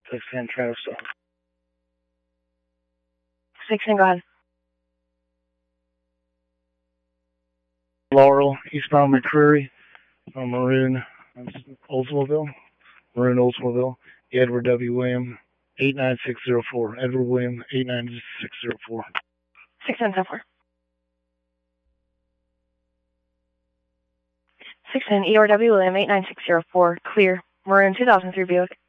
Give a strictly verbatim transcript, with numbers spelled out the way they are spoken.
six ten, Travis. six ten, go ahead. Laurel, eastbound McCreary, on Maroon, Oldsmobile, Maroon Oldsmobile, Edward W. William, eight nine six zero four, Edward William, eight nine six zero four. six ten, ten four. six ten, E R W William, eight nine six zero four, clear, Maroon two thousand three Buick.